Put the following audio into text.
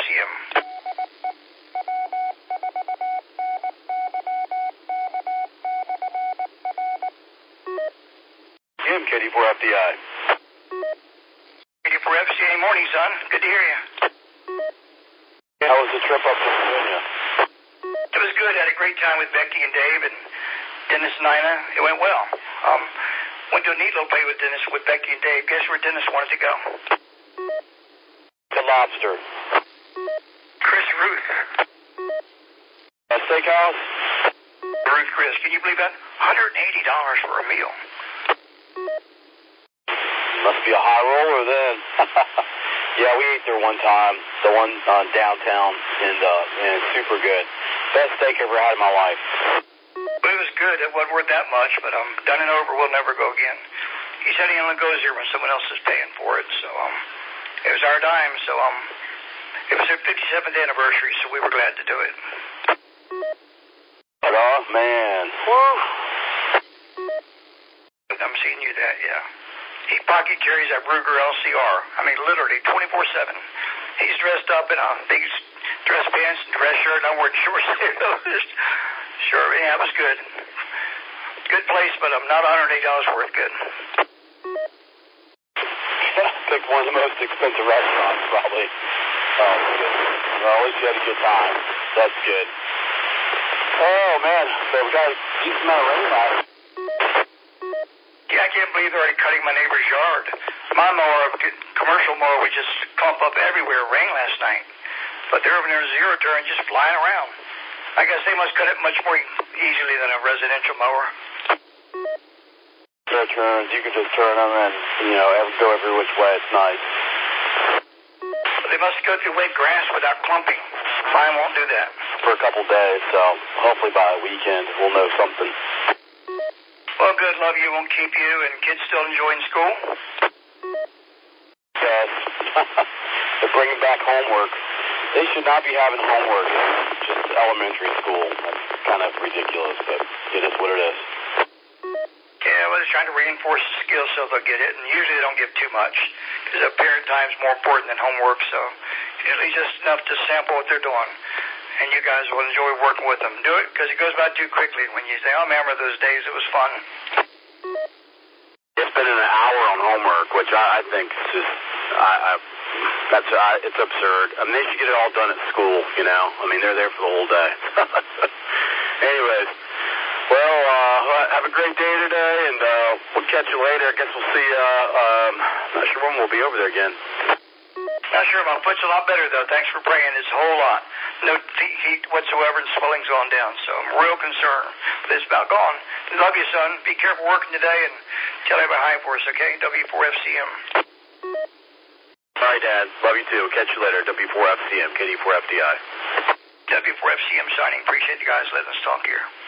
W4FCM. Jim, KD4FDI. KD4FCM, morning, son. Good to hear you. How was the trip up to Virginia? It was good. Had a great time with Becky and Dave and Dennis and Ina. It went well. Went to a neat little play with Becky and Dave. Guess where Dennis wanted to go? The Lobster. Chris Ruth. Steakhouse? Ruth Chris. Can you believe that? $180 for a meal. Must be a high roller then. Yeah, we ate there one time. The one downtown, and super good. Best steak I ever had in my life. Well, it was good. It wasn't worth that much, but done and over. We'll never go again. He said he only goes here when someone else is paying for it. So it was our dime. So it was their 57th anniversary, so we were glad to do it. Oh man, woo! I'm seeing you that, yeah. He pocket carries that Ruger LCR. I mean, literally 24/7. He's dressed up in a big dress pants and dress shirt. I'm wearing short sleeves. Sure, yeah, it was good. Good place, but I'm not $180 worth good. Picked one of the most expensive restaurants, probably. Oh, good. Well, at least you had a good time. That's good. Oh, man. So we got a decent amount of rain last. Yeah, I can't believe they're already cutting my neighbor's yard. My mower, commercial mower, we just clump up everywhere. It rained last night. But they're over there zero turn, just flying around. I guess they must cut it much more easily than a residential mower. Zero turns, you can just turn them and, go every which way. It's nice. They must go through wet grass without clumping. Mine won't do that. For a couple days, so hopefully by the weekend we'll know something. Well, good. Love you. Won't keep you. And kids still enjoying school? Yes. They're bringing back homework. They should not be having homework in just elementary school. That's kind of ridiculous, but it is what it is. Yeah, well, they're trying to reinforce the skills so they'll get it. And usually they don't give too much because parent time is more important than homework. So usually just enough to sample what they're doing. And you guys will enjoy working with them. Do it because it goes by too quickly. When you say, I remember those days, it was fun. It's been an hour on homework, which I think is just, it's absurd. I mean, they should get it all done at school, I mean, they're there for the whole day. Anyways, well, have a great day today, and we'll catch you later. I guess we'll see you, not sure when we'll be over there again. Not sure. My foot's a lot better, though. Thanks for praying. It's a whole lot. No heat whatsoever, and swelling's gone down, so I'm real concerned. But it's about gone. Love you, son. Be careful working today, and tell everybody hi for us, okay? W4FCM. All right, Dad. Love you, too. Catch you later. W4FCM, KD4FDI. W4FCM signing. Appreciate you guys letting us talk here.